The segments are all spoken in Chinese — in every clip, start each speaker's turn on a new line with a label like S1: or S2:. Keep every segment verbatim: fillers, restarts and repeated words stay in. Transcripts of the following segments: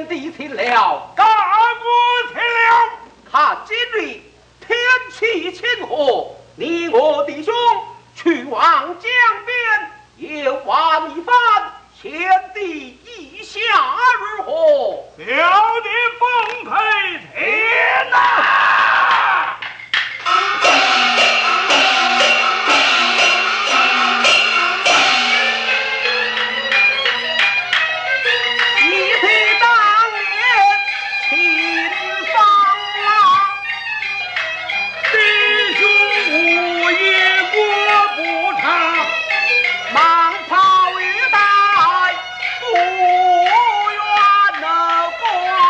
S1: 贤弟请了，
S2: 干部请了。
S1: 看今日天气晴和，你我弟兄去往江边游玩一番，贤弟意下如何？
S2: 小弟奉陪天哪！
S1: 一提当年秦方啦，
S2: 弟兄无一过不差，
S1: 忙袍玉带不愿能过。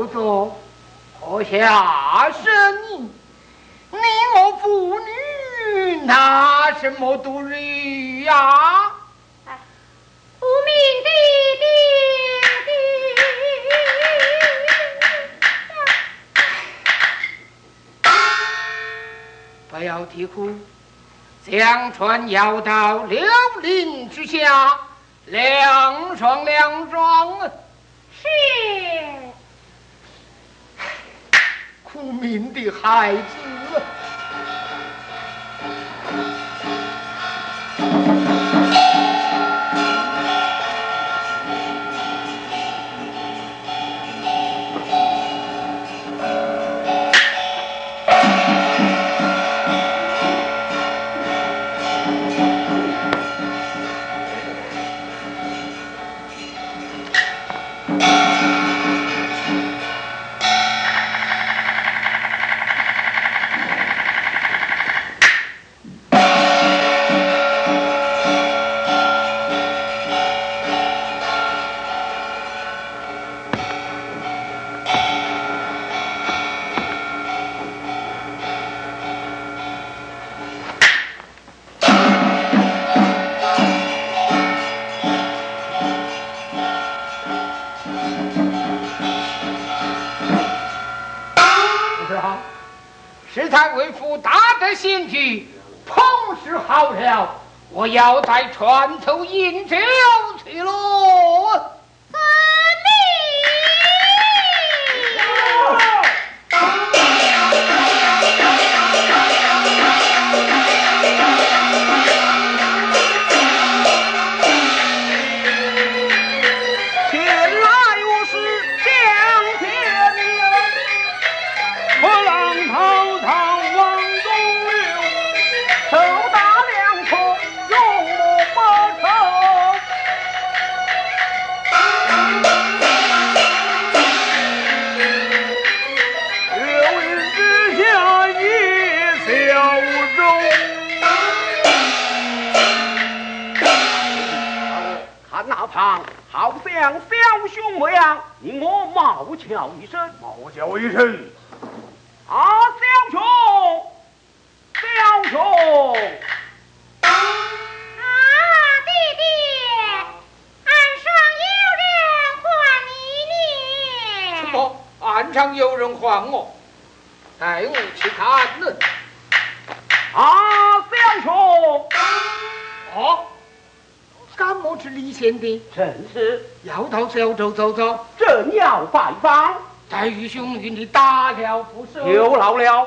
S3: 不做，何下生意？你我父女拿什么度日呀？
S4: 哎，无名的爹爹，
S3: 不要啼哭，江船要到柳林之下，两双两双。
S4: 是。
S3: 苦命的孩子。石太为父大得兴趣，碰事好了，我要在船头饮酒去喽。
S1: 好像小熊模样，你我冒叫一声，
S2: 冒叫一声，
S1: 啊，小熊，小熊，
S4: 啊，弟弟，岸上有人唤你呢。
S3: 什么？岸上有人唤我？带我去看呢。
S1: 啊，小熊，
S3: 哦。干么是李贤的？
S1: 正是，
S3: 要到小州走走，
S1: 正要拜访，
S3: 待遇兄与你打了不休，
S1: 有劳了。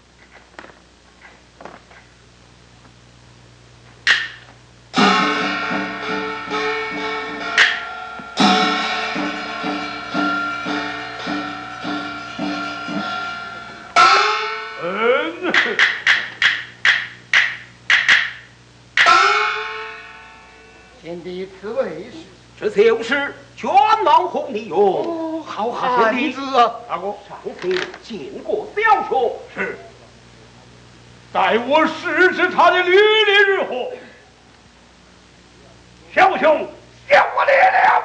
S2: 嗯。
S3: 贤弟，此为是？
S1: 这就是全王红你用。
S3: 哦，好汉子啊！
S2: 大哥，
S1: 上次见过小熊，
S2: 是。待我试试他的履历如何。小熊，向我烈了！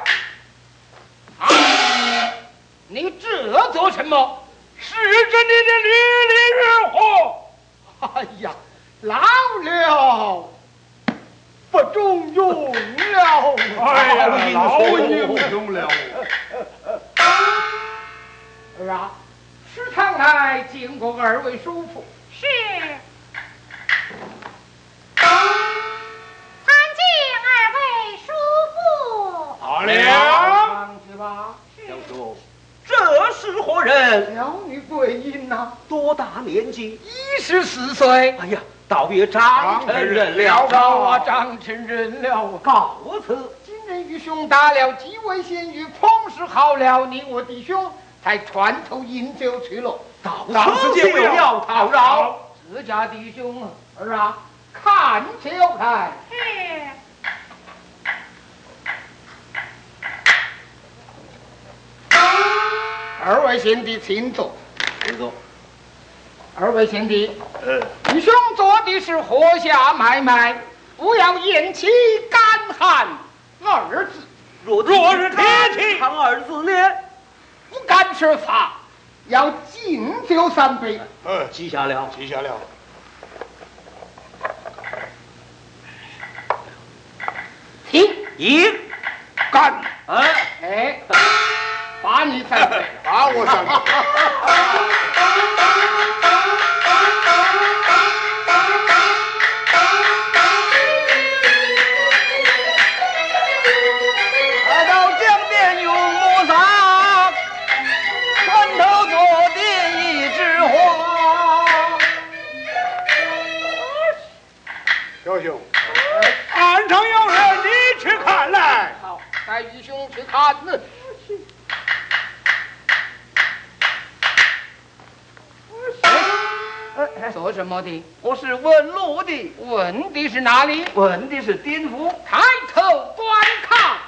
S3: 啊！你这做什么？
S2: 试着你的履历如何？
S3: 哎呀，老了。不中用了，
S2: 哎呀，老英雄了。
S3: 儿啊，时常来经过二位叔父。
S4: 是。参见二位叔父。
S2: 好了，
S3: 上去吧。
S1: 小兄，这是何人？
S3: 小女贵인呐，
S1: 多大年纪？
S3: 一十四岁。
S1: 哎呀，倒也长成人了。
S3: 高啊，长成人了。
S1: 告辞。
S3: 今日与兄打了几位贤玉，碰事好了，你我弟兄才船头饮酒去了。
S1: 到此就要讨饶。
S3: 自家弟兄啊，儿啊，看就看。
S4: 是。
S3: 二位贤弟，请坐。
S1: 请坐。
S3: 二位贤弟，
S2: 呃，
S3: 弟兄做的是河下买卖，不要言其干旱二字。
S1: 若
S2: 若是天气
S1: 看二字呢？
S3: 不敢吃法要敬酒三杯。
S2: 呃，
S1: 记下了，
S2: 记下了。
S3: 停，
S1: 一
S2: 干！
S1: 哎
S3: 哎，罚你三杯。
S2: 罚我三杯。
S1: 来到江边用木撒，船头坐的一枝花。
S2: 小兄，岸上有人，你去看来。
S3: 好，带愚兄去看呢。做什么的？
S1: 我是问路的，
S3: 问的是哪里？
S1: 问的是丁府。
S3: 抬头观看，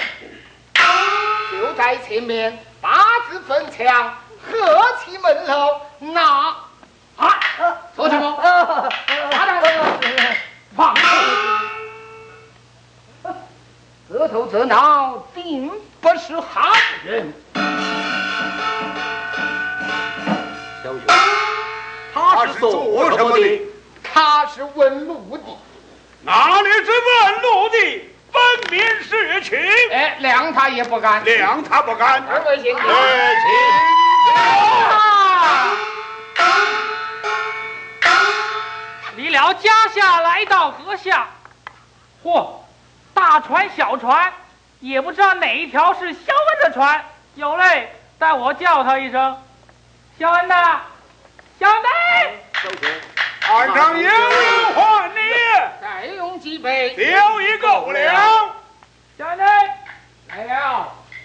S3: 就在前面八字分墙，和气门楼那啊，做什么？哪来？放手！这头这脑定不是好人。
S1: 小兄，他是做什么的？
S3: 他是问路的。
S2: 哪里是问路的？分明是去。
S3: 哎，谅他也不敢。
S2: 谅他不敢。
S3: 二位先生。
S2: 哎，
S5: 离了家下来到河下，嚯，大船小船，也不知道哪一条是肖恩的船。有嘞，待我叫他一声，肖恩呐，肖恩。
S1: 小兄，
S2: 岸上有人还你，
S3: 再用几杯。
S2: 酒已够了。
S5: 肖恩，
S3: 来了。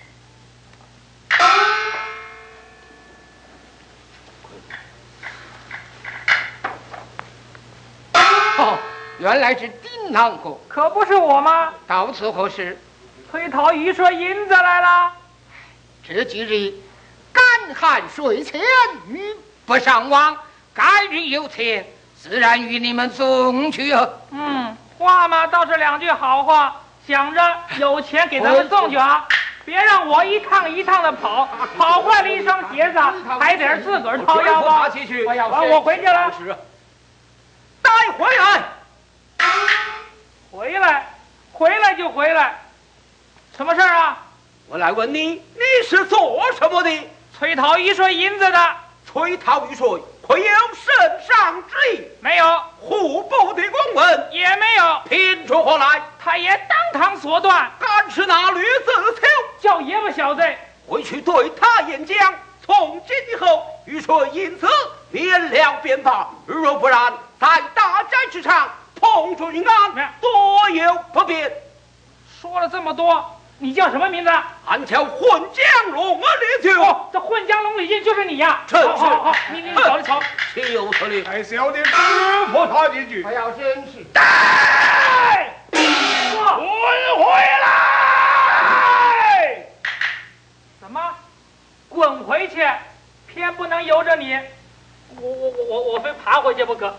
S3: 哦，原来是丁郎哥，
S5: 可不是我吗？
S3: 到此何事？
S5: 催讨一水银子来了。
S3: 这几日干旱水浅，鱼不上网，该日有钱，自然与你们送去啊。
S5: 嗯，话嘛倒是两句好话，想着有钱给咱们送去啊，别让我一趟一趟的跑，跑坏了一双鞋子，还得自个儿掏腰包。
S1: 他去去，
S3: 我要
S5: 完，我回去了。
S1: 带回来。
S5: 回来，回来就回来，什么事儿啊？
S1: 我来问你，你是做什么的？
S5: 催讨一税银子的。
S1: 催讨一税，可有圣上之意？
S5: 没有。
S1: 户部的公文
S5: 也没有。
S1: 凭着何来？
S5: 太爷当堂所断，
S1: 敢吃那驴子头，
S5: 叫爷们小子
S1: 回去对他演讲。从今以后，玉水因此免了便罢。若不然，在大寨之上碰着云案，多有不便。
S5: 说了这么多，你叫什么名字？
S1: 俺叫混江龙啊，李九。
S5: 哦，这混江龙李进就是你呀！
S1: 是是
S5: 好好好，你你走你走。
S1: 岂有此理！
S2: 还小的嘱咐他几句。
S3: 我要真是
S2: 带滚回来！
S5: 什么？滚回去？偏不能由着你，我我我我我非爬回去不可。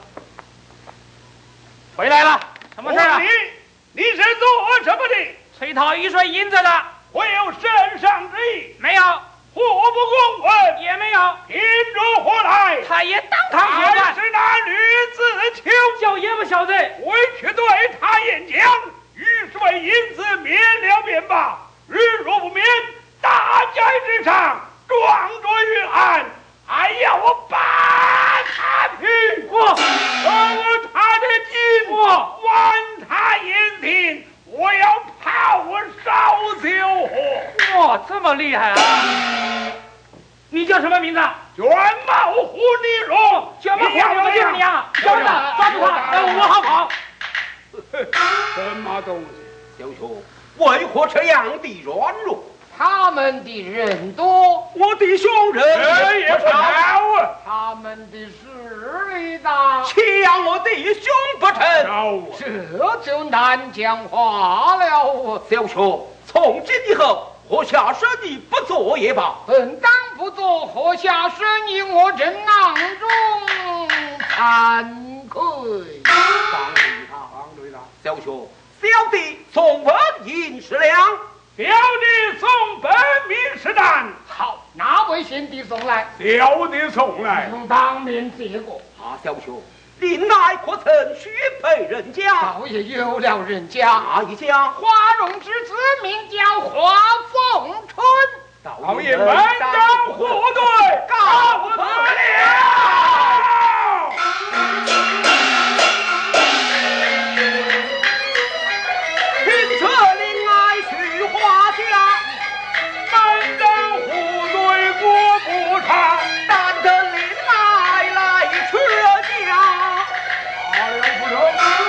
S5: 回来了，什么事啊？
S2: 你你是做什么的？
S5: 催讨一税银子的。
S2: 我有圣上之意。
S5: 没有。
S2: 户部公文
S5: 也没有。
S2: 凭着何来？
S5: 太爷当堂所断。
S2: 还是那吕子秋
S5: 叫爷们小子
S2: 回去对他演讲，玉水银子免了便罢。日若不免，大寨之上撞着于案，还要我把他去
S5: 过，
S2: 而他的金我还他银锭，我要泡烧酒火。
S5: 哇，这么厉害啊！你叫什么名字？
S2: 卷毛胡尼荣。
S5: 卷毛胡尼荣就是你啊！小子，抓住他，让我好跑。
S2: 什么东西？
S1: 小兄，为何这样的软弱？
S3: 他们的人多，
S1: 我弟兄人
S2: 也不少啊。
S3: 他们的势力大，
S1: 岂让我弟兄不成？
S3: 这就难讲话了。
S1: 小兄，从今以后，何下生意不做也罢。
S3: 本当不做，何下生意？我真囊中惭愧。
S2: 放对他，放对他。
S1: 小兄，小弟送文银十两。
S2: 小弟送本命十担。
S3: 好，哪位贤弟送来，
S2: 小弟送来，
S3: 从当面接过。
S1: 啊，小兄，林乃可曾许配人家？
S3: 倒也有了人家，
S1: 哪一家？
S3: 花荣之子名叫花凤春。
S2: 老爷门当户对，告辞了。
S1: 听这林乃许花家，
S2: 门当户对过不长，
S1: 但得林乃来缺家。
S2: 大梁不成。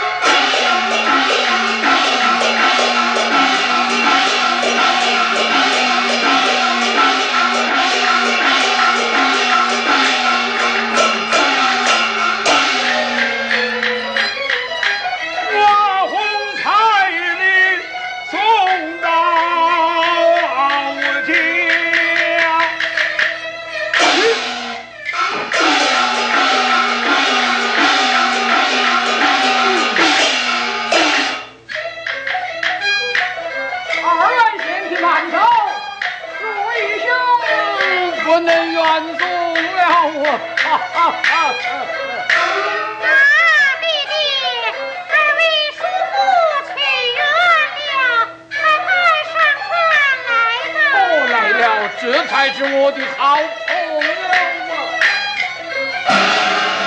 S3: 不能远送了我。哈哈哈
S4: 啊，弟弟，二位叔父请远了，快快上船来吧。
S3: 哦，来了，这才是我的好朋友啊。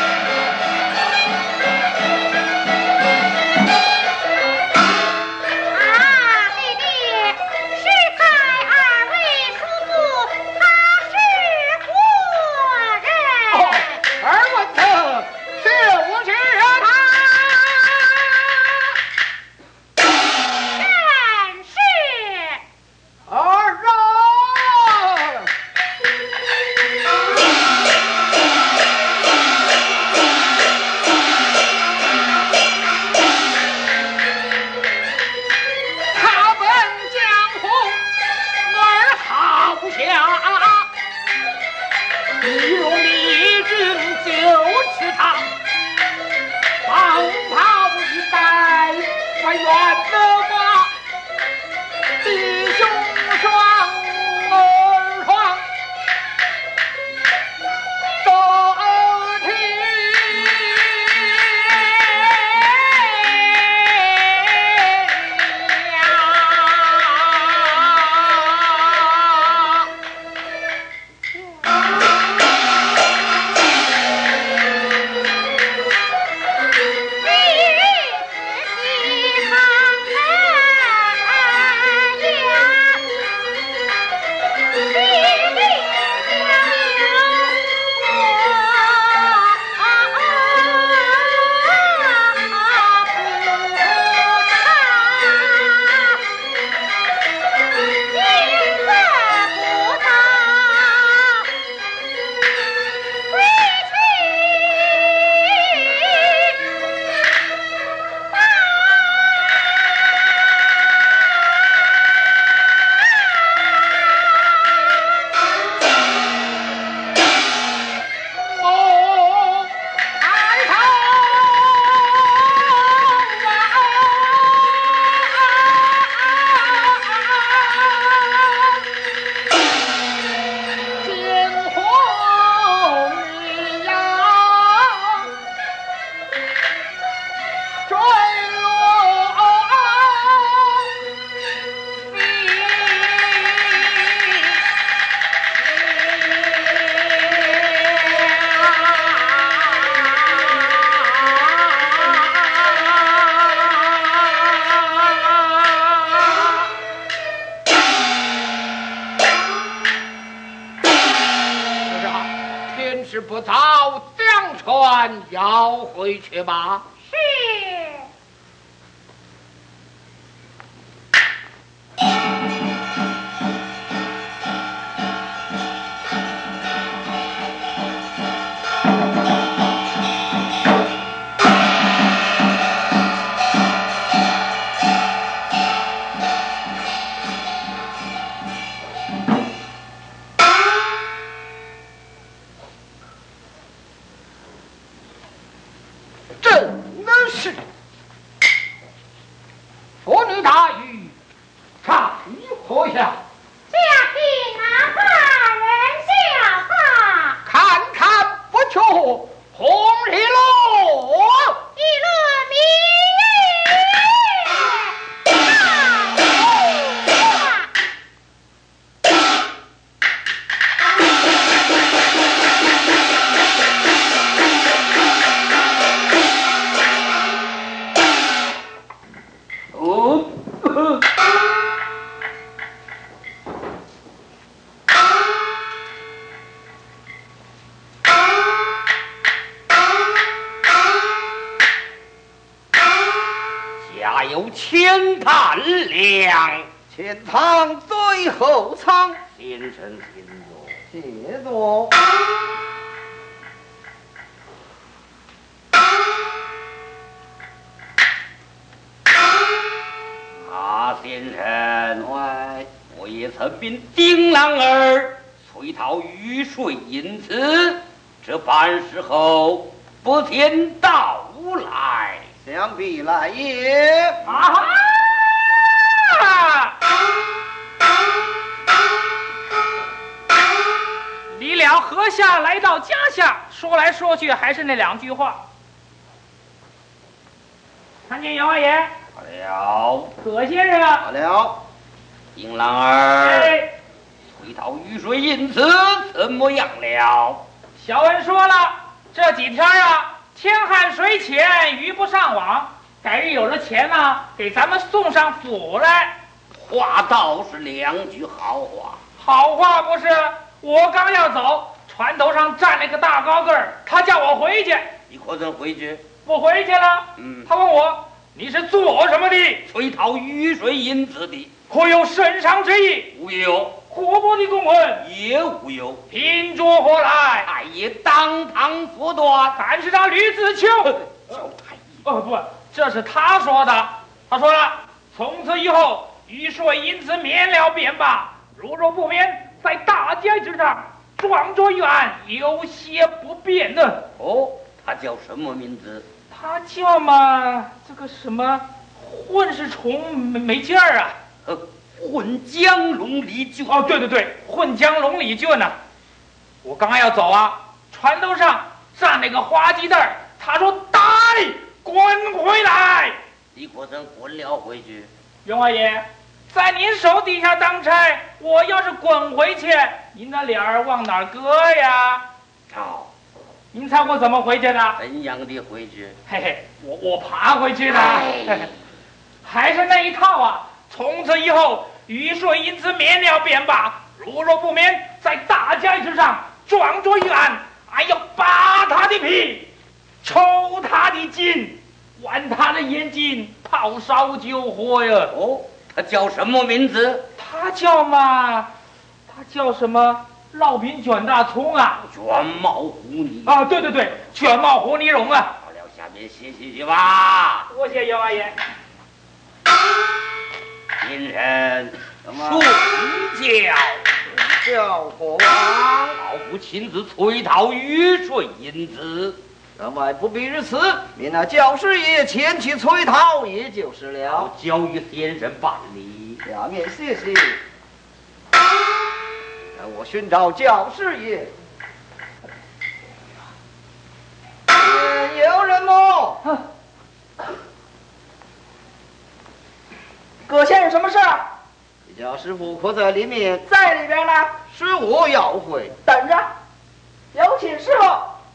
S3: 不早，将船要回去吧。
S4: 是。
S3: 何下？
S4: 家贫哪怕人下。
S1: 哦。家有千担粮，
S6: 前堂最后仓，
S1: 先生请坐。
S6: 谢座。
S1: 啊，先生，
S6: 喂，
S1: 我也曾禀丁郎儿催讨雨水因此，这办事后不见到来。
S6: 想必来也。
S5: 啊哈！离了河下，来到家下，说来说去还是那两句话。看见姚二爷，
S1: 好了，
S5: 葛先生，
S6: 好了，
S1: 丁郎儿，
S5: 哎，
S1: 催讨雨水因此怎么样了？
S5: 小文说了，这几天啊，天旱水浅，鱼不上网，改日有了钱呢，给咱们送上府来。
S1: 话倒是两句好话。
S5: 好话不是？我刚要走，船头上站了个大高个儿，他叫我回去，
S1: 你可曾回去？
S5: 我回去了。
S1: 嗯，
S5: 他问我你是做什么的？
S1: 催讨雨水因子的。
S5: 可有圣上之意？
S1: 无有。
S5: 国伯的公文
S1: 也无有。
S5: 凭着何来？
S1: 太爷当堂说断。
S5: 但是他吕子秋，
S1: 小太爷，
S5: 哦不，这是他说的。他说了，从此以后雨水因此免了便罢，如若不免，在大街之上撞着一案，有些不便呢。
S1: 哦，他叫什么名字？
S5: 他叫嘛，这个什么混世虫没没劲儿啊。
S1: 呃，混江龙李俊。
S5: 哦，对对对，混江龙李俊呢、啊。我刚要走啊，船头上站了个花鸡蛋儿，他说带滚回来。
S1: 你可曾滚了回去？
S5: 袁二爷，在您手底下当差，我要是滚回去，您的脸儿往哪儿搁呀？
S1: 好，
S5: 您猜我怎么回去的？
S1: 怎样的回去？
S5: 嘿嘿，我我爬回去的。
S1: 哎
S5: 嘿嘿，还是那一套啊。从此以后，雨水因此免了便罢，如若不免，在大街之上撞着一案，俺要扒他的皮，抽他的筋，剜他的眼睛，泡烧酒喝呀。
S1: 哦，他叫什么名字？
S5: 他叫嘛？他叫什么？烙饼卷大葱啊！
S1: 卷帽糊泥
S5: 啊，对对对，卷帽糊泥蓉啊！
S1: 好了，下面歇歇去吧。
S5: 多谢姚阿爷。
S1: 先生，
S6: 什么？
S1: 说一教，
S6: 叫国王。
S1: 老夫亲自催讨雨水因子。
S6: 员外不必如此，命那教师爷前去催讨，也就是了。
S1: 好，交与先生办理。
S6: 下面谢谢。让我寻找教师爷。有人么？
S3: 葛先生，什么事儿？
S6: 教师傅可在里面？
S3: 在里边呢。
S6: 是我要会。
S3: 等着，有请师傅。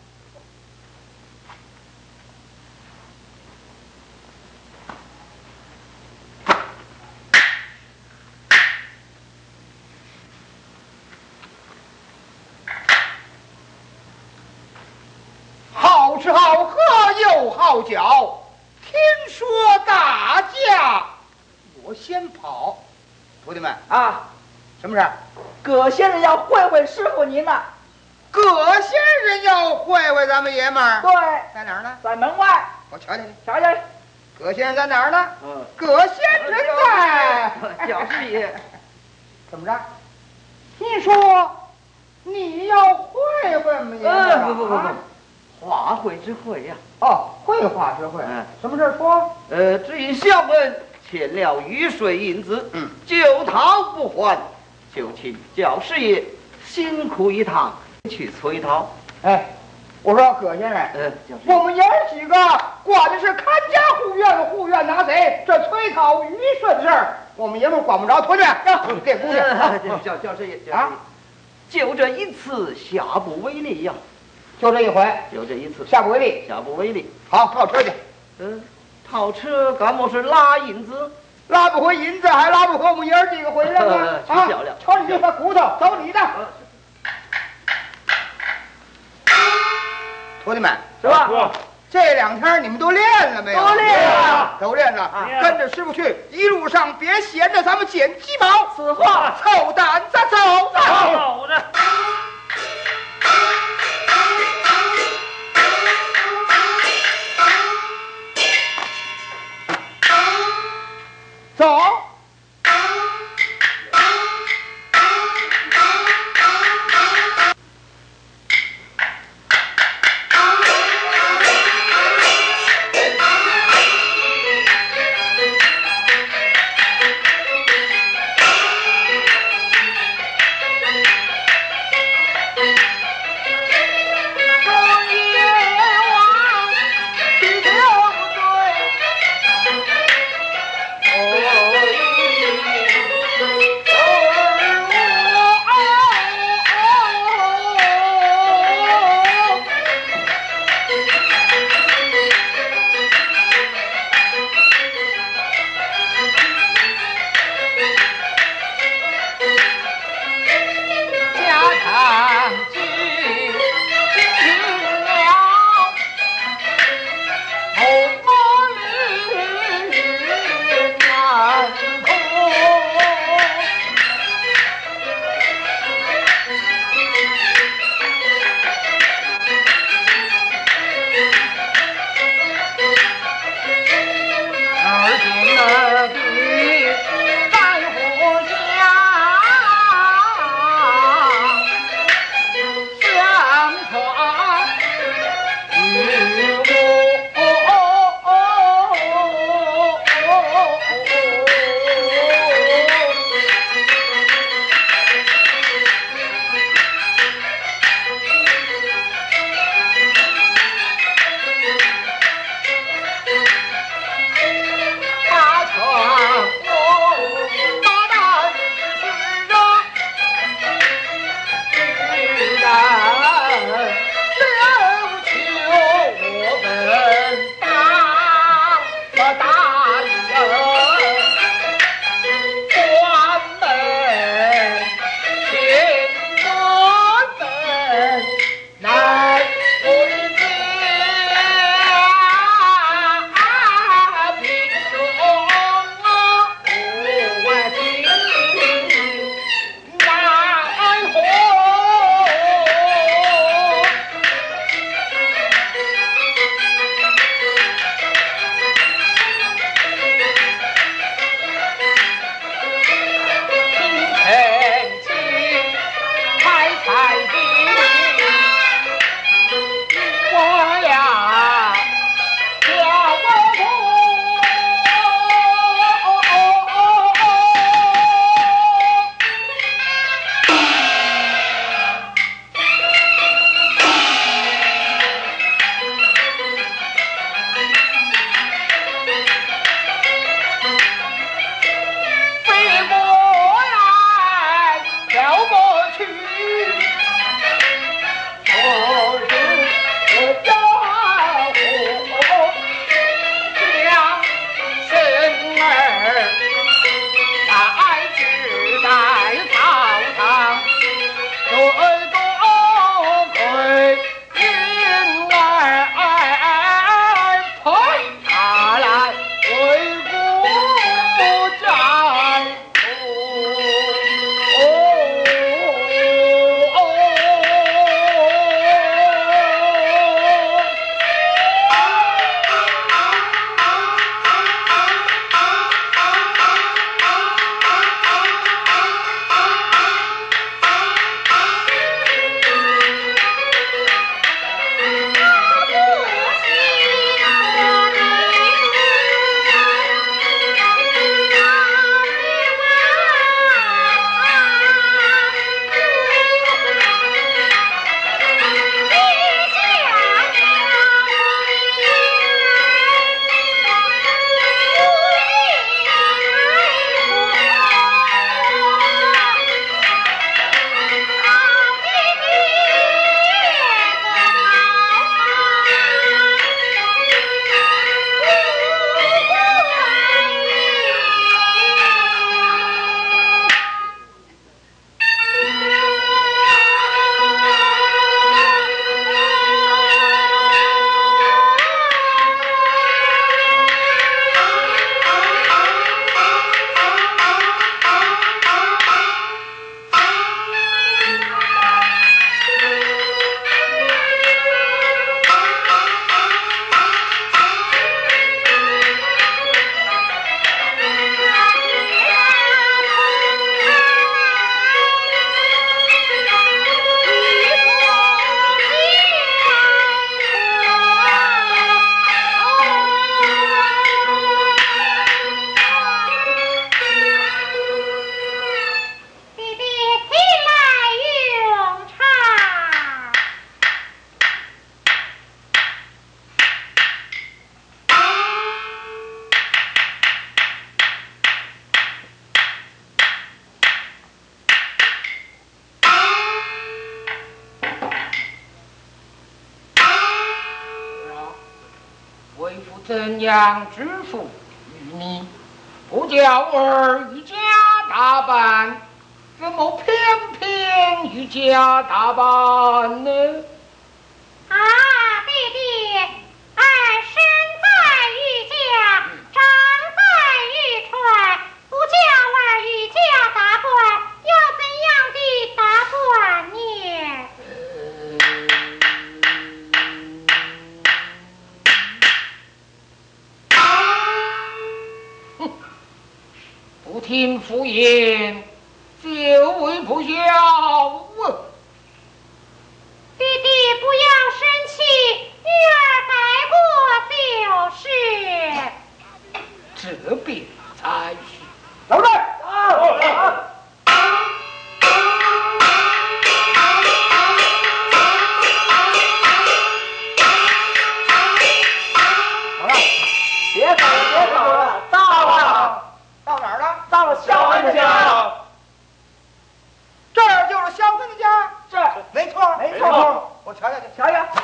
S7: 好吃好喝又好酒，听说大家我先跑。徒弟们
S3: 啊，
S7: 什么事？
S3: 葛先生要会会师傅您呢。
S7: 葛先生要会会咱们爷们儿。
S3: 对，
S7: 在哪儿呢？
S3: 在门外。
S7: 我瞧瞧去。
S3: 瞧瞧，
S7: 葛先生在哪儿呢？
S6: 嗯，
S7: 葛先生在。
S6: 教师爷，
S7: 怎么着？听说你要会会我们爷们儿啊？
S6: 呃，不不不不。话会之会呀、
S7: 啊！哦，会话之会。
S6: 嗯，
S7: 什么事说？
S6: 呃，只因小文欠了雨水银子，嗯，久讨不还，就请教师爷辛苦一趟去催讨。
S7: 哎，我说葛先生，
S6: 呃，教师
S7: 我们爷儿几个管的是看家护院的护院拿贼，这催讨雨水的事儿，我们爷们管不着。同志，练功去。
S6: 教教师爷啊，就这一次，下不为例呀。
S7: 就这一回，
S6: 就这一次，
S7: 下不为例，
S6: 下不为例。
S7: 好，套车去。
S6: 嗯，套车干么是拉银子？
S7: 拉不回银子，还拉不回我们爷儿几个回来吗？
S6: 呃
S7: 啊
S6: 去小了，
S7: 瞅你这把骨头，走你的。徒弟们，
S6: 是吧？
S7: 这两天你们都练了没有？
S6: 都练了，
S7: 都练了。
S6: 啊
S7: 跟着师傅去，一路上别闲着，咱们捡鸡毛。
S6: 此话
S7: 凑胆子走着。
S5: 走着。
S7: 走。
S3: 怎样支付于你？不叫儿御家打扮，怎么偏偏御家打扮呢？
S4: 啊，弟弟，俺身在御家，长在御川，不叫儿御家打扮，要怎样的打扮呢？
S3: 不听父言，就为不孝啊！
S4: 弟弟不要生气，女儿改过就是。
S3: 这便才是。
S7: 老队，
S2: 啊！
S6: 好了，别走了，别走了，到了，
S7: 到哪儿了？
S6: 到了肖恩家。
S7: 这儿就是肖恩的家。
S6: 这
S7: 没错，
S6: 没错。
S7: 我瞧瞧去，
S6: 瞧瞧，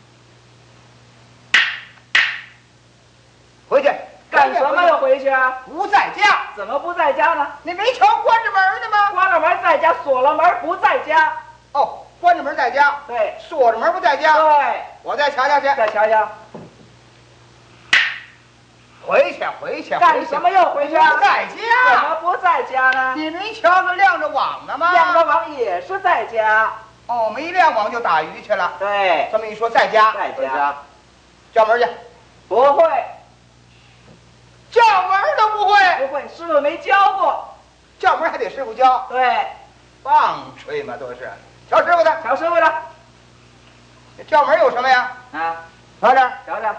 S7: 回去
S6: 干什么要回去啊？
S7: 不在家。
S6: 怎么不在家呢？
S7: 你没瞧关着门呢吗？
S6: 关了门在家，锁了门不在家。
S7: 哦，关着门在家，
S6: 对
S7: 锁着门不在家。
S6: 对，
S7: 我再瞧瞧去。
S6: 再瞧瞧，
S7: 回去，回去，
S6: 干什么又回去啊？
S7: 不在
S6: 怎
S7: 家。
S6: 么不在家呢？
S7: 你没瞧着亮着网呢吗？
S6: 亮着网也是在家。
S7: 哦，没亮网就打鱼去了。
S6: 对，
S7: 这么一说，在家，
S6: 在家。
S7: 叫门去。
S6: 不会，
S7: 叫门都不会，
S6: 不会，师傅没教过。
S7: 叫门还得师傅教。
S6: 对，
S7: 棒吹嘛都是。瞧师傅的，
S6: 瞧师傅的。
S7: 叫门有什么呀？
S6: 啊，
S7: 瞧这儿，
S6: 瞧瞧，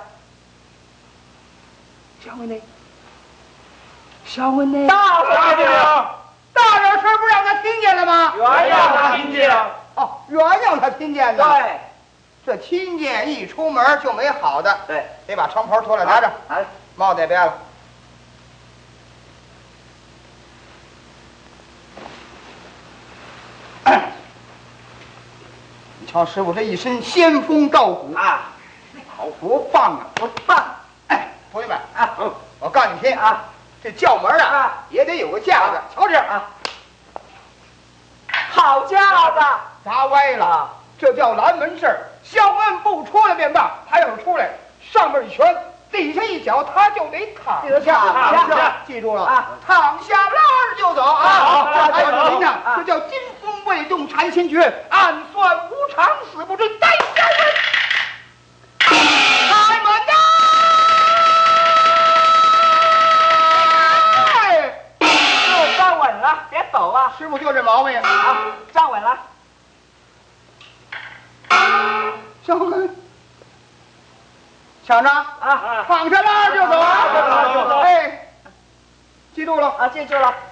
S7: 小文呢？小文呢？
S6: 大声点
S2: 啊！
S7: 大点声，不让他听见了吗？
S2: 原让他听见。
S7: 哦，原让他听见的。
S6: 对，
S7: 这听见一出门就没好的。
S6: 对，
S7: 得把长袍脱了，拿着，
S6: 哎，
S7: 帽子也别了。你瞧师傅这一身仙风道骨
S6: 啊，
S7: 好多棒啊！
S6: 我棒
S7: 哎，同学们
S6: 啊，
S7: 嗯，我告诉你听
S6: 啊，
S7: 这叫门啊
S6: 啊
S7: 也得有个架子
S6: 啊，
S7: 瞧这
S6: 啊，好架子。
S7: 砸歪了，这叫拦门事儿。肖恩不出来便罢，他要是出来，上面一拳，底下一脚，他就得躺
S6: 得
S7: 下。
S6: 躺下
S7: 记住了
S6: 啊，
S7: 躺下拉着就走啊！
S6: 好好
S7: 还有
S6: 好
S7: 您呢
S6: 啊，
S7: 这叫金风未动禅先觉，暗算无常，死不准。带肖恩，开门呐！哎，
S6: 就站稳了，别抖啊！
S7: 师傅就这毛病
S6: 啊，站稳了。
S7: 肖恩，抢着
S6: 啊，
S7: 躺下拉着就走啊！
S6: 拉着就走
S7: 哎，记住了
S6: 啊，记住了。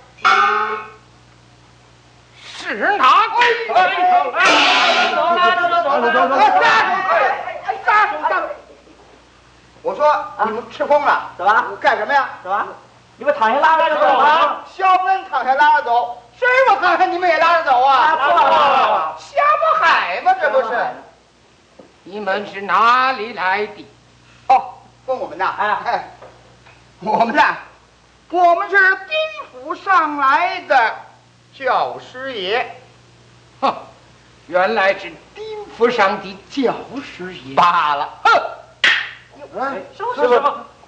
S3: 是他！
S6: 哎，走走走走走走
S7: 哎，撒手！哎哎，撒手！撒手！我说你们吃疯了，
S6: 怎么
S7: 干什么呀？
S6: 怎么？你们躺下拉着就走啊？
S7: 肖恩躺下拉着走，师傅躺下你们也拉着走啊？
S6: 错了，
S7: 瞎不海吗？这不是？
S3: 你们是哪里来的？
S7: 哦，问我们呐？
S6: 啊
S7: 哎，我们呐，我们是丁府上来的教师爷。
S3: 哼，原来是丁府上的教师爷
S7: 罢了。哼！
S6: 哎，师傅，师傅，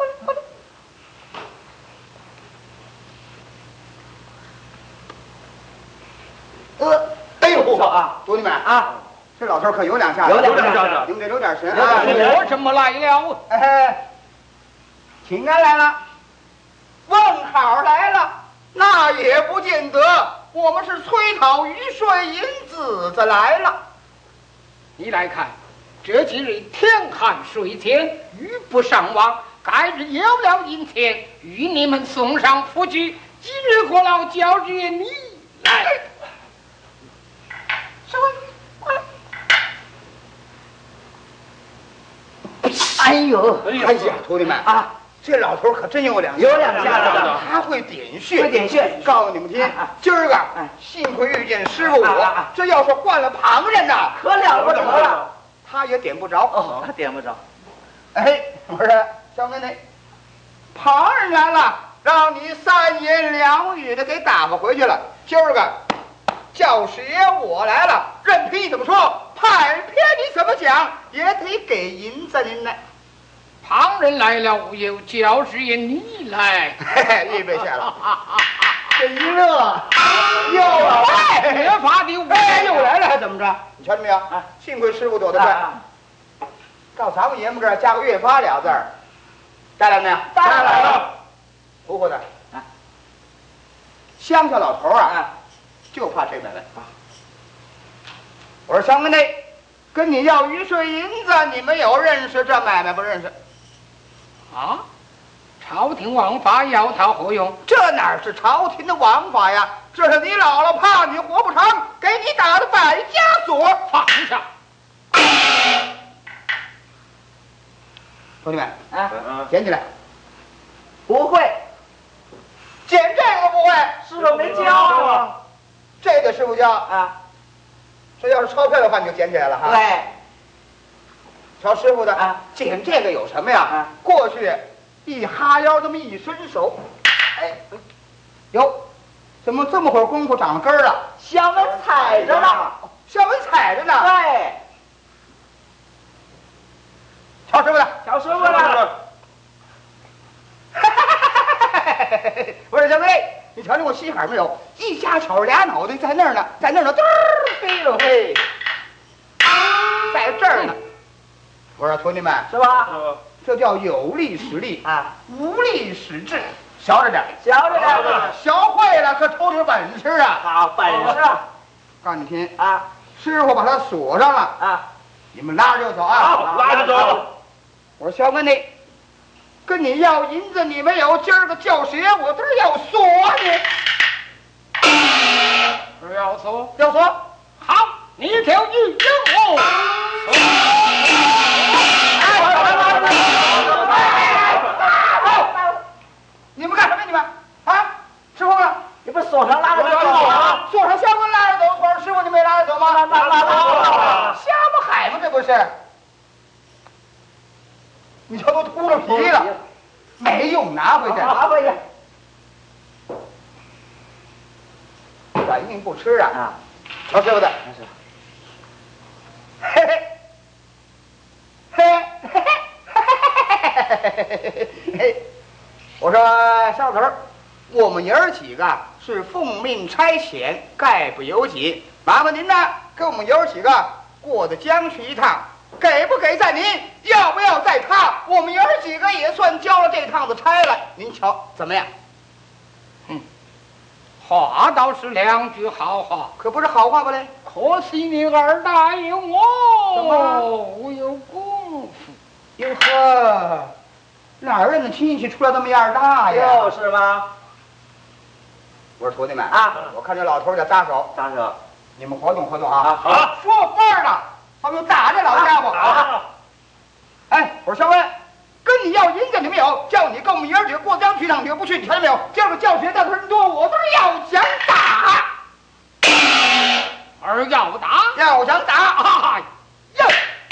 S7: 呃，哎呦，
S6: 啊，
S7: 兄弟们
S6: 啊，
S7: 这老头可有两下子，
S6: 有两下子
S7: 你们得留点神
S6: 有
S7: 啊！
S6: 点神
S3: 我怎么来了？
S7: 哎，请安来了，问好来了，那也不见得，我们是催讨鱼税银子子来了。
S3: 你来看，这几日天寒水浅，鱼不上网，该日有了银钱，与你们送上福居。今日过了教日你来。
S7: 什么？
S6: 哎呦，
S7: 哎呀，徒弟们
S6: 啊，
S7: 这老头可真有两
S6: 有两下子
S7: 他会点穴，
S6: 会点穴
S7: 告诉你们听，今儿个
S6: 哎
S7: 幸亏遇见师傅我
S6: 啊啊啊，
S7: 这要是换了旁人呐，
S6: 可了不得了。
S7: 他也点不着。
S6: 哦，他点不着。
S7: 哎，我说小妹妹，旁人来了，让你三言两语的给打发回去了。今儿个教师爷我来了，任凭你怎么说，判偏你怎么讲，也得给银子您来。
S3: 旁人来了无有，教师爷你来，
S7: 嘿嘿，预备下了。这一乐又来，
S3: 越发的
S7: 哎，又来了，还怎么着？你瞧见没有？幸亏师傅躲得快。照咱们爷们这儿加个越发俩字儿，带来没有？
S6: 带来了。
S7: 糊糊的，乡下老头啊，就怕这买卖。我说乡亲内，跟你要鱼税银子，你们有认识这买卖不认识？
S3: 啊？朝廷王法要他何用？
S7: 这哪是朝廷的王法呀？这是你姥姥怕你活不长，给你打的百家锁。
S3: 放下！
S7: 兄弟们，
S6: 啊，
S7: 捡起来！
S6: 不会，
S7: 捡这个不会，
S6: 师傅没教啊。
S7: 这个师傅教。
S6: 啊，
S7: 这要是钞票的话，你就捡起来了哈。
S6: 对，
S7: 瞧师傅的
S6: 啊，
S7: 捡这个有什么呀？
S6: 啊，
S7: 过去一哈腰这么一伸手，哎，哟，怎么这么会儿功夫长了根儿了？
S6: 小文踩着了。
S7: 小文踩着呢。
S6: 对，
S7: 瞧师傅的，
S6: 小师傅了。我说小妹，
S7: 你瞧见我稀罕没有？一家丑俩脑袋在那儿呢，在那儿呢，嘚儿飞了嘿，在这儿呢。我说徒弟们，
S6: 是吧？
S7: 这叫有力使力
S6: 啊，
S7: 无力使智，小着点，
S6: 小着点，
S7: 学会了可抽出本事啊！
S6: 好本事啊！
S7: 告诉你听
S6: 啊，
S7: 师傅把他锁上了
S6: 啊，
S7: 你们拉着就走啊！
S2: 好，拉着走。
S7: 我说小哥你，跟你要银子你没有，今儿个教学我这儿要锁你，
S3: 是要锁？
S7: 要锁。
S3: 好，你条一扔我。
S7: 你们干什么？你们啊？师傅呢？
S6: 你不锁上拉着走啊？
S7: 锁上相公拉着走，锁上师傅你没拉着走吗？
S6: 拉拉拉拉！
S7: 瞎不海吗？这不是？你瞧都秃了皮了，没用，拿回去，
S6: 拿回去。
S7: 软硬不吃啊！
S6: 啊，
S7: 瞧师傅的，嘿嘿，嘿嘿嘿嘿嘿。我说小子儿，我们爷儿几个是奉命差遣，概不由己。麻烦您呢，给我们爷儿几个过到江去一趟，给不给在您，要不要在他，我们爷儿几个也算交了这趟子差了。您瞧怎么样？
S3: 嗯，话倒是两句好话，
S7: 可不是好话不嘞？
S3: 可惜你二大爷我
S7: 怎么
S3: 无有功夫。
S7: 哟呵，哪儿认的亲戚出来这么样大呀？
S6: 就是吗？
S7: 我说徒弟们
S6: 啊，
S7: 我看这老头儿叫扎手，
S6: 扎手。
S7: 你们活动活动啊！
S2: 好，
S7: 说话呢，他们打这老家伙啊！哎，我说小文，跟你要银子你没有？叫你跟我们爷儿几个过江去趟，你又不去，你瞧见没有？今儿个教学带头人多，我都是要想打，
S3: 而要打，
S7: 要想打啊！哟，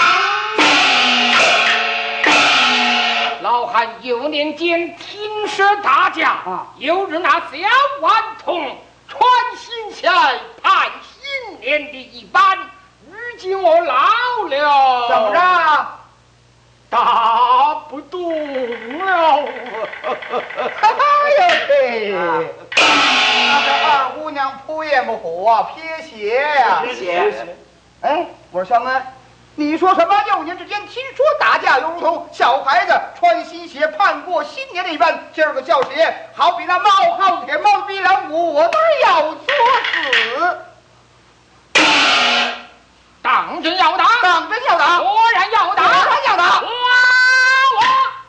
S3: 老汉有年间听说大家
S7: 啊，
S3: 有日那小顽童穿新鞋盼新年的一般，如今我老了，
S7: 怎么着？
S3: 打不动了。
S7: 哎呦嘿！那这二姑娘扑夜幕虎啊，撇鞋呀！
S6: 撇鞋。
S7: 哎，我说小恩，你说什么？幼年之间听说打架，犹如同小孩子穿新鞋盼过新年的一般。今儿个教师爷，好比那冒号铁帽子逼两股，我都是要作死。
S3: 当真要打，
S7: 当真要打，
S3: 果然要打，
S7: 果然要打。
S3: 我我。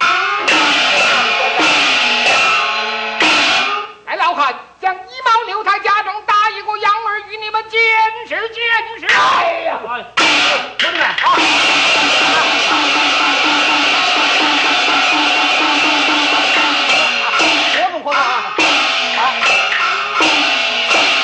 S3: 哎，老汉将一毛六太家中打一个养儿与你们见识见识。
S7: 哎呀，兄弟们啊！活动活动啊！啊！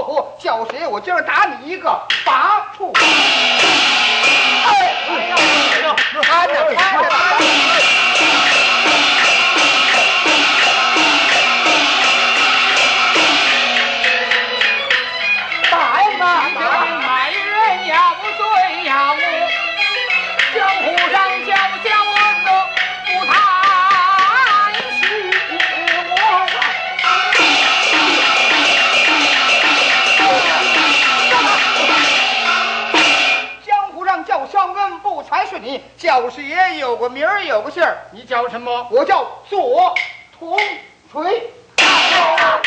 S7: 炮火，叫谁我今儿打你一个拔处。哎呀，看着看着。
S3: 大人嘛，卖人要罪要我，江湖上叫小文的不太许我。
S7: 江湖上叫小恩不才是你，叫师爷有个名儿有个姓儿，
S3: 你叫什么？
S7: 我叫左同锤。哎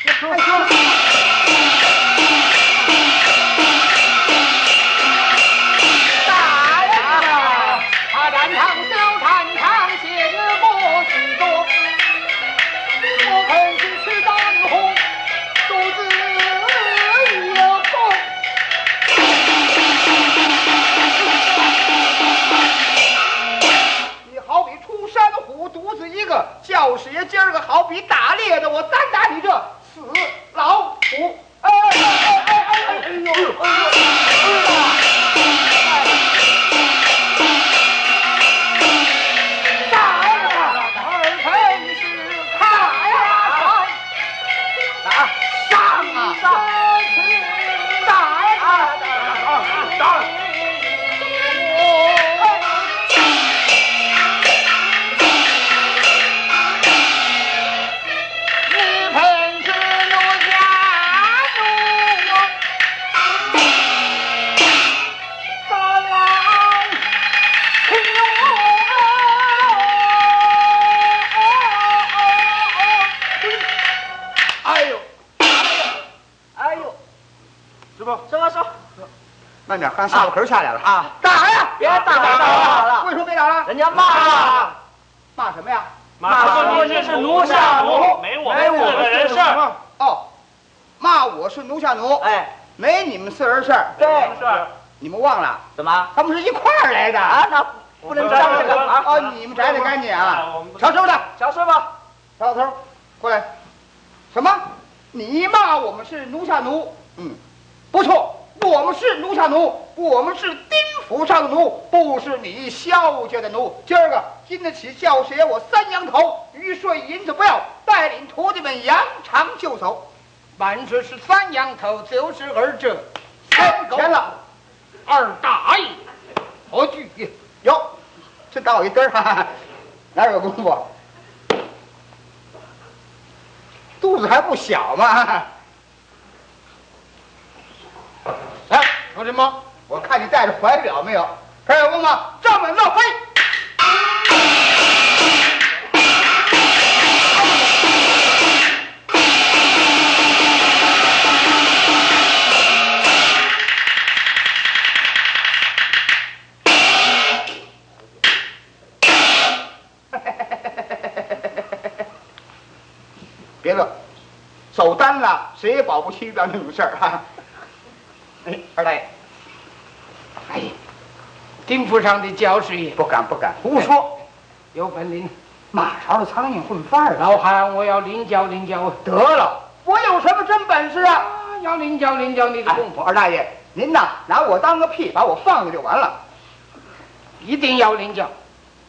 S3: 大人啊，他战场小战场写不许多，我肯去吃当红，肚子有痛。
S7: 你好比出山虎独自一个，教师爷今儿个好比打猎的，我单打你这死老虎！哎哎哎哎哎哎哎呦哎呦！打呀！二分是卡呀！打上啊！上去！打呀！打打！慢点，刚下巴壳下来了啊！打呀！
S6: 别打了，
S7: 为什么别打了？
S6: 人家骂了，
S7: 骂什么呀？
S2: 骂说你是奴下奴，没我们四个人事儿。
S7: 哦，骂我是奴下奴，
S6: 哎，
S7: 没你们四人事儿。
S6: 对，
S2: 是
S7: 你们忘了，
S6: 怎么
S7: 他们是一块儿来的
S6: 啊？那不能这样这个啊！
S7: 哦，你们摘的干净啊！小收的，
S6: 小事吧，
S7: 小老头，过来。什么？你骂我们是奴下奴？嗯，不错。我们是奴下奴，我们是丁府上的奴，不是你萧家的奴。今儿个经得起教师爷我三羊头，鱼税银子不要，带领徒弟们扬长就走。
S3: 万事是三羊头，就是二者
S7: 三钱了，
S3: 二大爷，何惧？
S7: 哟，这打我一根儿，哪有功夫？肚子还不小嘛。哎，说什么？我看你带着怀表没有？还有功夫，正门落飞。别乐，走单了，谁也保不齐遇到那种事儿哈。哎，二大爷，
S3: 哎，丁府上的教师爷
S7: 不敢不敢，胡说，
S3: 有本领。
S7: 马槽的苍蝇混饭儿，
S3: 老汉，我要领教领教。
S7: 得了，我有什么真本事啊？
S3: 啊，要领教领教你的功夫。
S7: 二大爷，您呐，拿我当个屁，把我放了就完了。
S3: 一定要领教。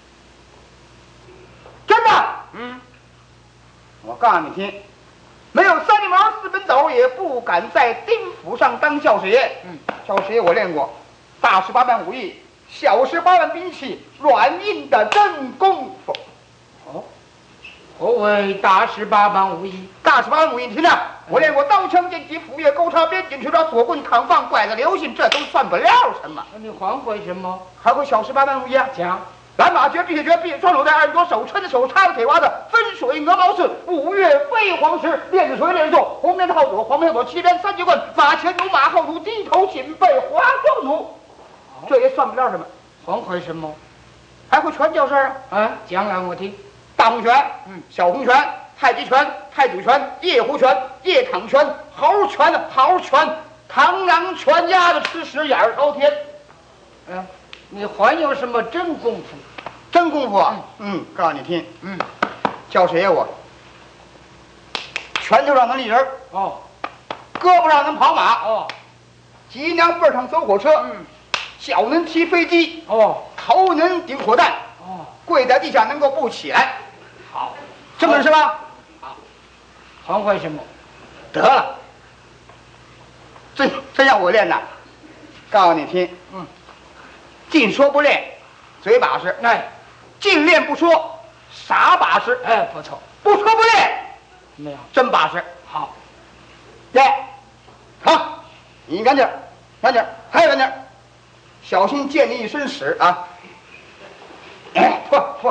S7: 真的？
S3: 嗯，
S7: 我告诉你听，没有三里毛四本斗，也不敢在丁府上当教师爷。
S3: 嗯，
S7: 教师爷我练过，大十八般武艺，小十八般兵器，软硬的真功夫。
S3: 哦，何谓大十八般武艺？
S7: 大十八般武艺，你听着，我练过刀枪剑戟斧钺钩叉鞭锏锤抓锁棍扛棒拐子流星，这都算不了什么。
S3: 你还会什么？
S7: 还会小十八般武艺啊？
S3: 讲。
S7: 蓝马诀、辟邪诀、避双手带、二多手、抻着手、插着铁娃子、分水鹅毛式、五岳飞黄石、练子锤、练坐、红面套左、黄面左、七边三节棍、马前奴、马后奴、低头紧背、滑双奴，这也算不了什么。
S3: 还会什么？
S7: 还会拳脚事啊？
S3: 啊，讲来我听。
S7: 大红拳、
S3: 嗯，
S7: 小红拳、太极拳、太祖拳、夜壶拳、夜躺拳、猴拳、豪拳、螳螂拳，压着吃屎眼儿朝天。
S3: 嗯、啊，你还有什么真功夫？
S7: 真功夫啊！嗯，告诉你听，
S3: 嗯，
S7: 教谁呀我？拳头上能立人
S3: 哦，
S7: 胳膊上能跑马，
S3: 哦，
S7: 脊梁背上走火车，
S3: 嗯，
S7: 脚能踢飞机，
S3: 哦，
S7: 头能顶火弹，
S3: 哦，
S7: 跪在地下能够不起来，
S3: 好，
S7: 这么是吧？
S3: 好，还会什么？
S7: 得了，这这让我练呐，告诉你听，
S3: 嗯，
S7: 尽说不练，嘴把式；
S3: 哎，
S7: 尽练不说，傻把式；
S3: 哎，不错，
S7: 不说不练，
S3: 怎么样？
S7: 真把式。
S3: 好，
S7: 练，好，你赶紧儿，赶紧儿，还有赶紧儿，小心溅你一身屎啊！哎，嚯嚯，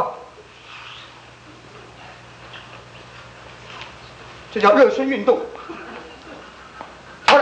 S7: 这叫热身运动。瞧着。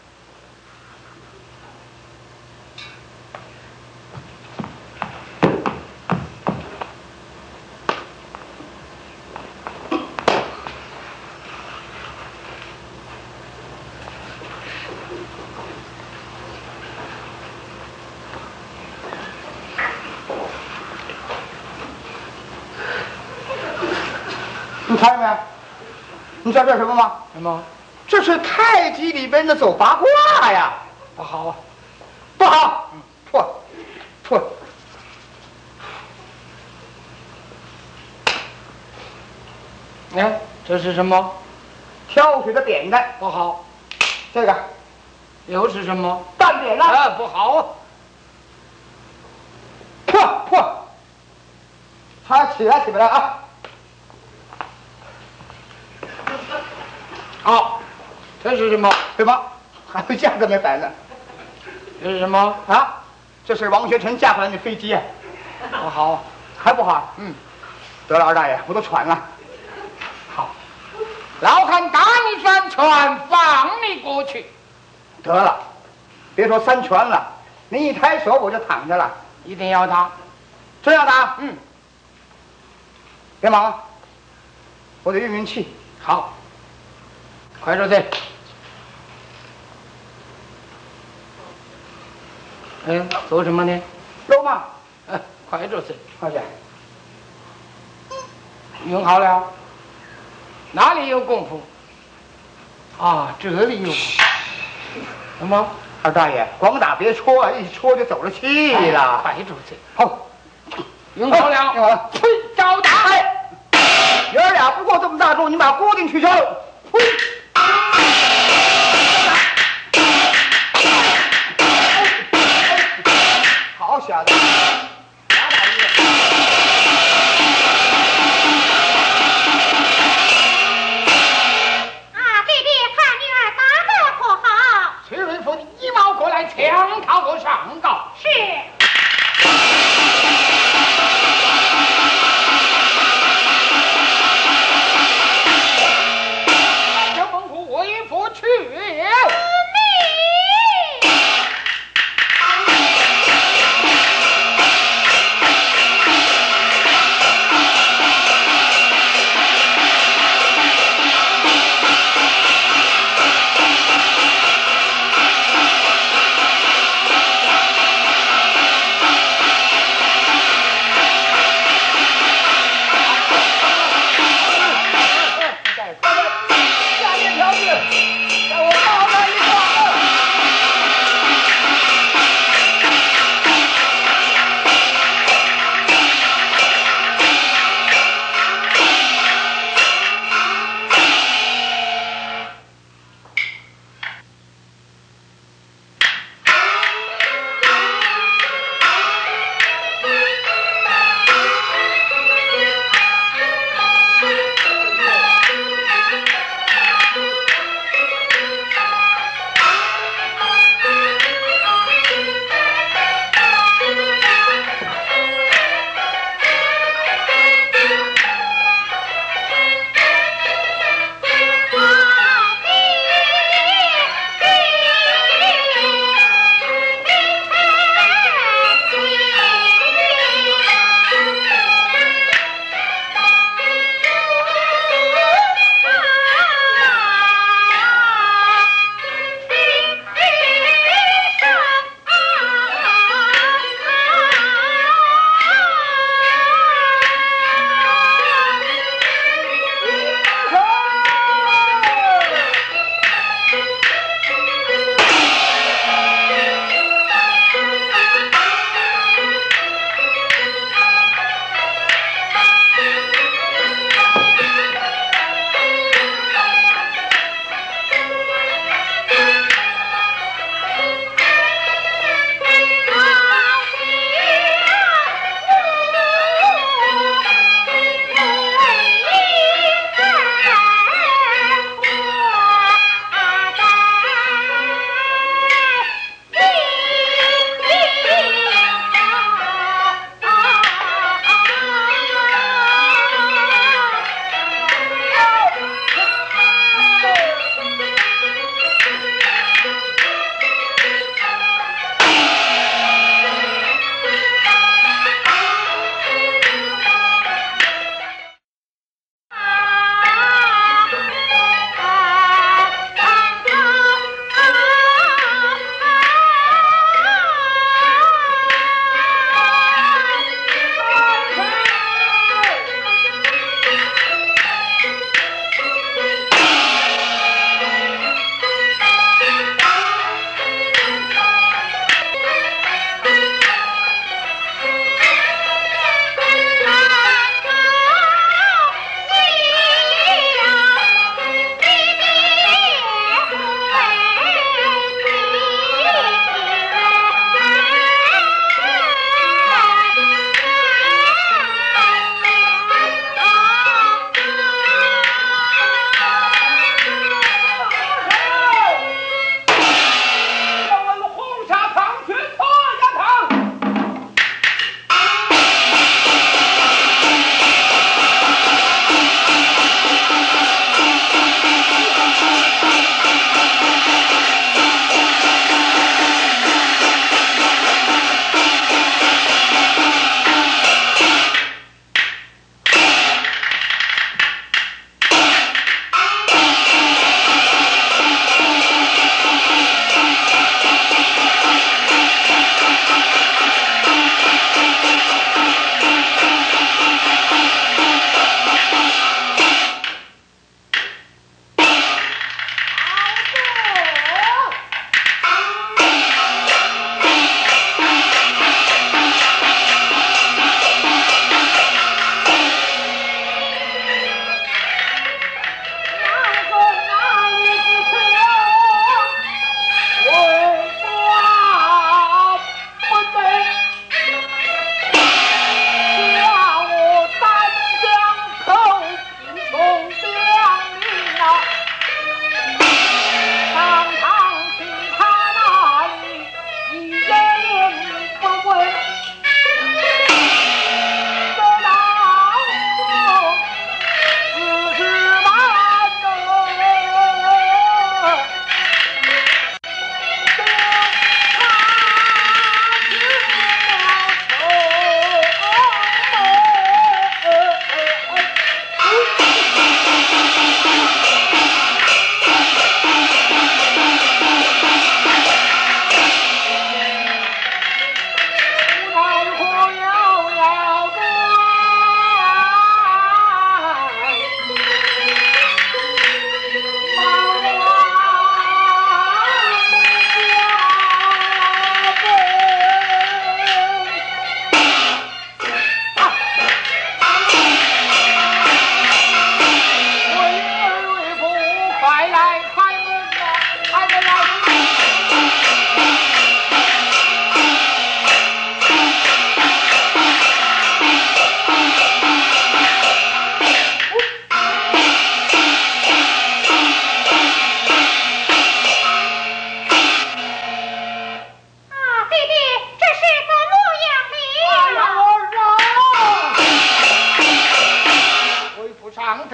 S7: 你看见没？你知道这是什么吗？
S3: 什么？
S7: 这是太极里边的走八卦呀！
S3: 不好啊！
S7: 不好，错，错。
S3: 哎，这是什么？
S7: 挑水的扁担，
S3: 不好。
S7: 这个
S3: 又是什么？
S7: 淡扁担，
S3: 哎，不好。
S7: 破破。他起来起不来啊！
S3: 好，这是什么？
S7: 对吧？还有价格没摆呢。
S3: 这是什么？
S7: 啊，这是王学成驾过来的飞机啊。
S3: 不好，
S7: 还不好？
S3: 嗯，
S7: 得了，二大爷，我都喘了。
S3: 好，老汉打你三拳，放你过去。
S7: 得了，别说三拳了，你一抬手我就躺下了。
S3: 一定要打。
S7: 真要打？
S3: 嗯，
S7: 别忙啊，我得运运气。
S3: 好，快着点。嗯，做什么呢？
S7: 肉嘛，
S3: 哎，快着点。
S7: 快点。
S3: 用好了。哪里有功夫？啊，这里有。什么？
S7: 二大爷，光打别戳啊，一戳就走了气了。
S3: 快着点。
S7: 好，
S3: 用好了。
S7: 用好了。
S3: 呸！招打。
S7: 哎，爷儿俩不过这么大众，你把锅顶取消。呸！好小子，打打一个。
S4: 啊，弟弟，看女儿打得可好？
S3: 崔瑞福一毛过来，枪讨我上告。
S4: 是。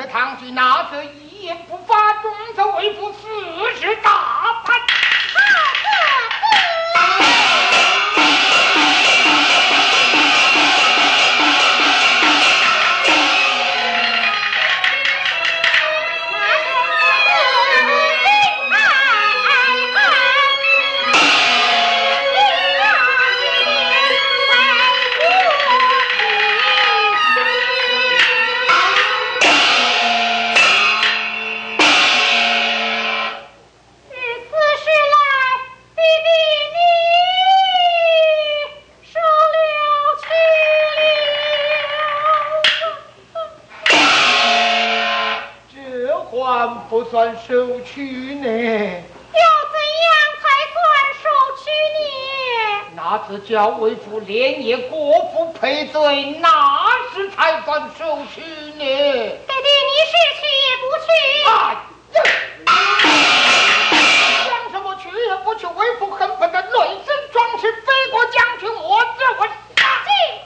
S3: 此堂去，那则一言不发，终则为父四十大盘。
S8: 不算收取呢？
S4: 要怎样才算收取呢？
S3: 那只叫为父连夜过府赔罪，那时才算收取呢。
S4: 爹爹，你是去也不去？
S3: 哎呀！讲什么去也不去？为父恨不得累身壮士飞过将军，我这我杀进。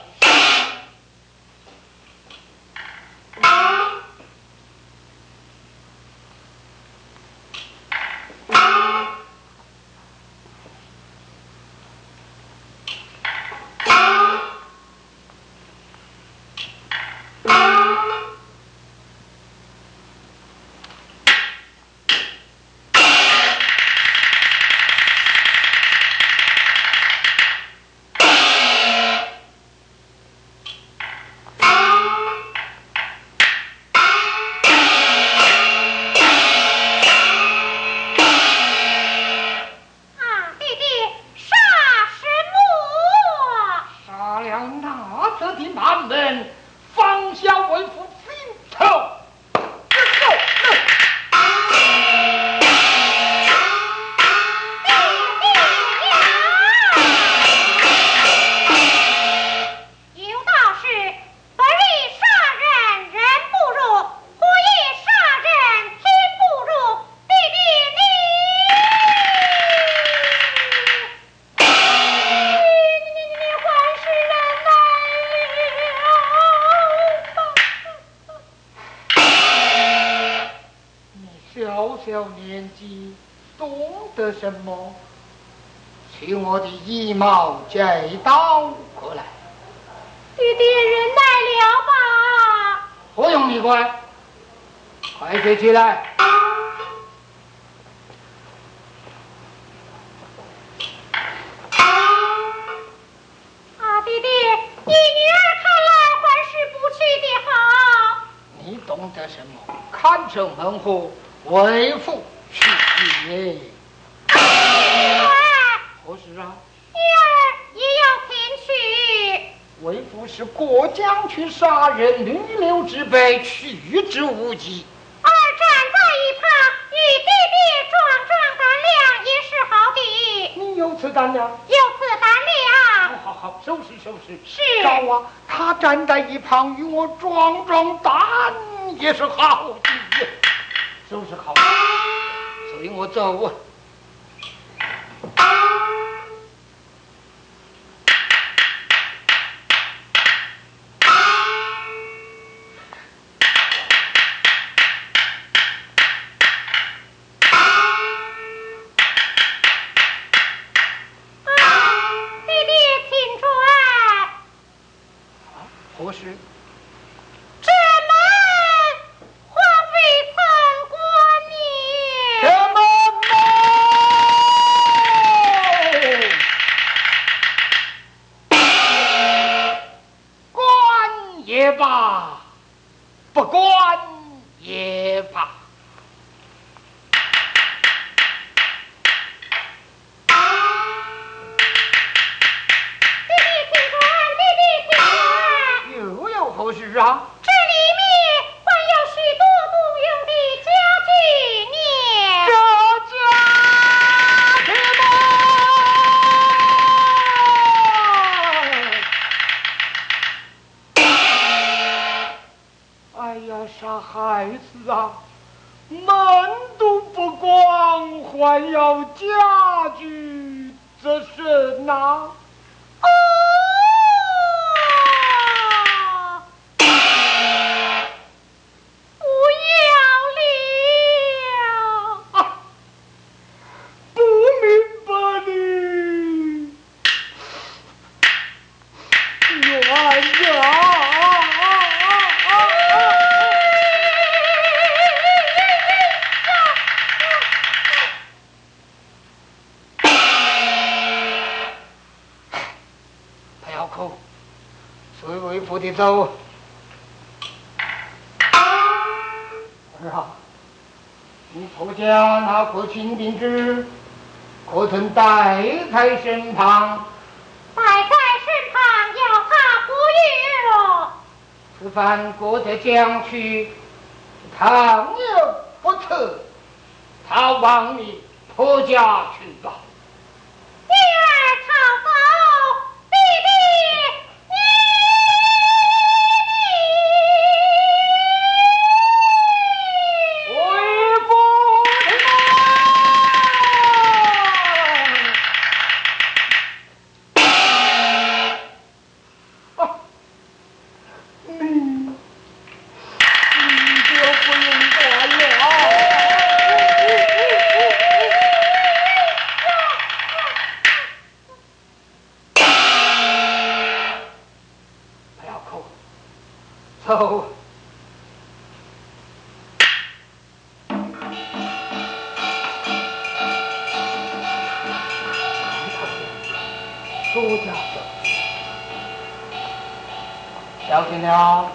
S3: 小年纪懂得什么？取我的一毛这刀过来。
S4: 爹爹，忍耐了吧。
S3: 不用你管，快些起来。
S4: 啊，爹爹，你女儿看来还是不去的好。
S3: 你懂得什么？看守门户。为父去也。何事啊？
S4: 女儿也要前去。
S3: 为父是过江去杀人，女流之辈，去之无忌。
S4: 儿站在一旁，与爹爹壮壮胆量也是好的。
S3: 你有此胆量？
S4: 有此胆量。
S3: 好好好，收拾收拾。
S4: 是。
S3: 高啊，他站在一旁与我壮壮胆也是好的。收拾好，随我走啊！
S4: 爹爹，请转。
S3: 何事？
S4: 这门还未曾关呢。
S3: 什么门？关也罢，不关也罢。
S4: 爹爹，请转！爹爹，请转！
S3: 又有何事啊？
S4: 这里面还有许多动用的家具呢。
S3: 这家去吧！哎呀，傻孩子啊，门都不关，还要家具，这是哪？
S4: 哦，无
S3: 不得走。儿啊，你婆家那颗金钉子，可曾带在身旁？
S4: 带在身旁，要他不用。
S3: 此番过得将去，倘有不测，他往你婆家去吧。
S4: 女儿朝走，弟弟你。
S3: 走。苏家走，小心了。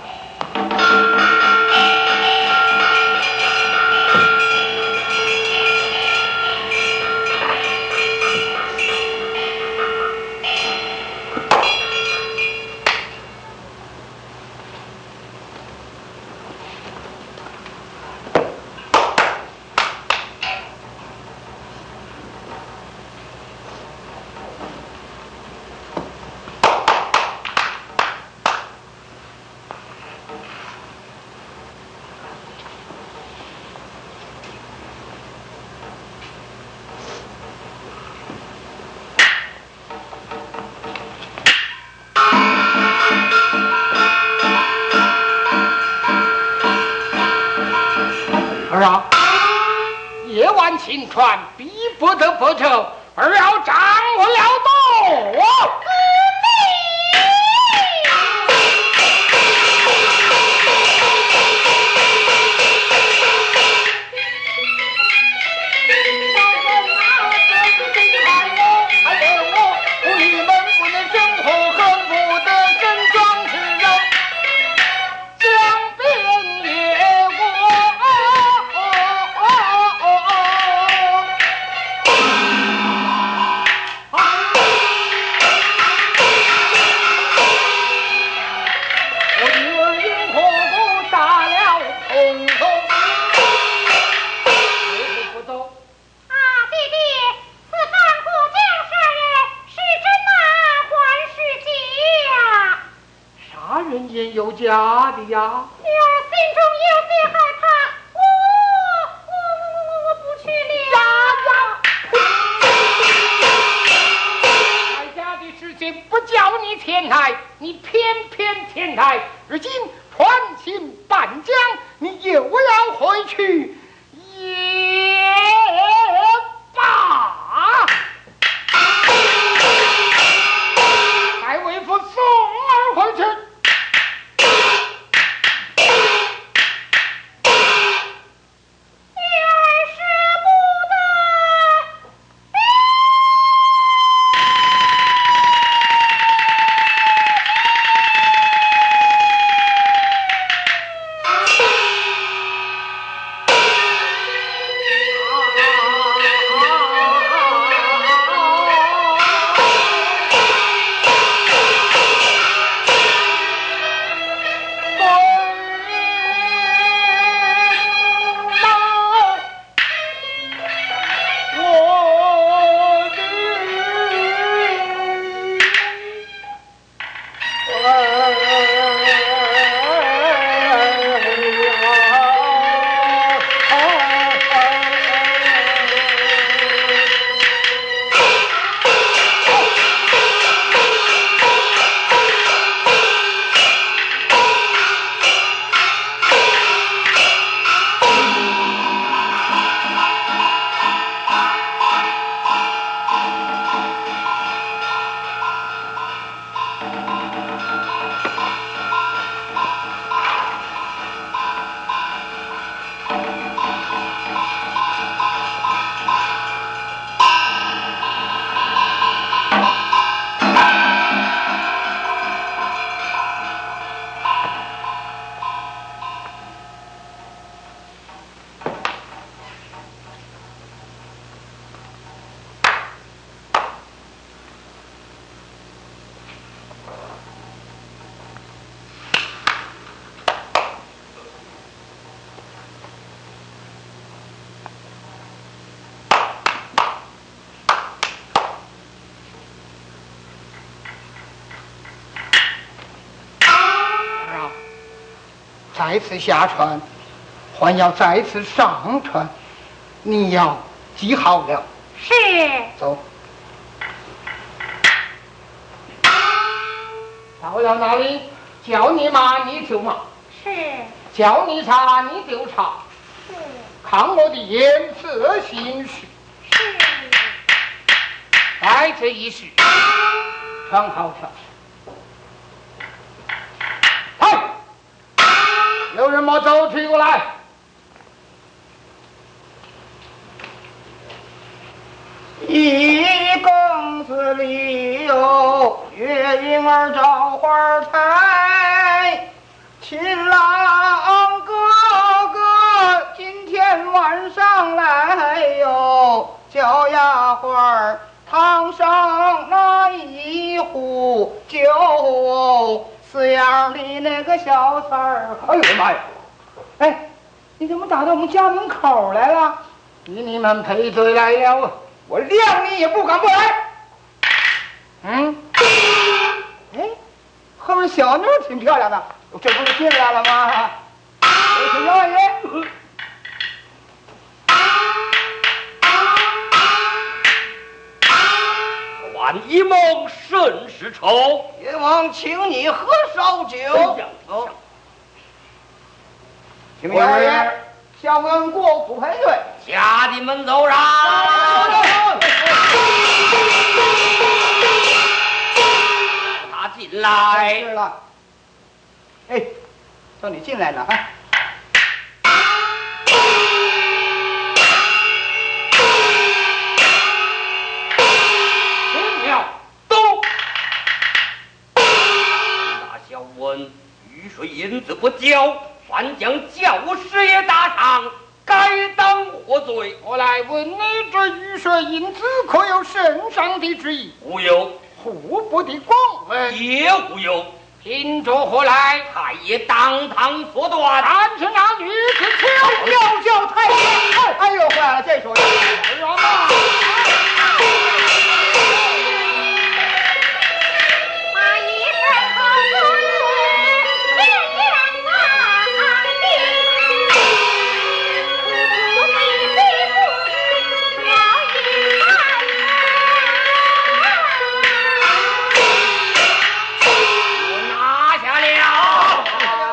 S3: 儿啊，夜晚行船，逼不得不走，儿要掌握了舵。有家的呀，女
S4: 儿心中有些害怕，我我我我我不去了。
S3: 在家的事情不叫你前来，你偏偏前来，如今船行半江，你又要回去，也罢。带为父送儿回去。 再次下船，还要再次上船，你要记好了。
S4: 是。
S3: 走。到了那里，叫你骂你就骂，
S4: 是。
S3: 叫你查你就查，
S4: 是。
S3: 看我的颜色行事。
S4: 是。
S3: 在这一时，传好条。嗨，有人莫走出过来。
S7: 一更子里有月影儿照花台，秦郎哥哥今天晚上来哟，叫丫鬟烫上那一壶酒，四样的那个小三儿。哎呦妈呀！哎，你怎么打到我们家门口来了？
S3: 与你们配对来了。
S7: 我谅你也不敢不来。
S3: 嗯，
S7: 哎，后面小妞挺漂亮的，这不是进来了吗？我是老爷。
S1: 万一梦甚是愁，
S7: 阎王请你喝烧酒。哦，请老爷向恩过府赔罪。
S1: 家弟们走上。他进来。
S7: 是了。哎，叫你进来呢啊！
S1: 听了，都。大小问雨水银子不交，反将教师爷打伤，该当何罪？
S3: 我来问你，这雨水银子可有圣上的旨意？
S1: 无有。
S3: 户部的广文
S1: 也无有。
S3: 凭着何来？
S1: 太爷当堂所断。
S3: 但是那女子求
S7: 要叫太爷。哎，哎呦，坏了，这手要
S3: 什么？
S4: 把一身好子人言难定，不必最不了一半
S1: 我拿下了。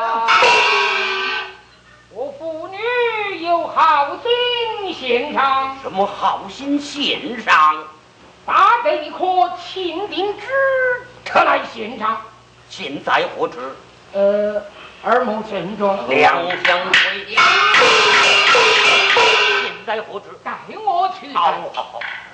S3: 我妇女有好心献上。
S1: 什么好心献上？
S3: 大得一颗钦定纸，特来献上。
S1: 现在何止？
S3: 呃，耳目正中。
S1: 两相回家。现在何止？
S3: 带我去。
S1: 好好好。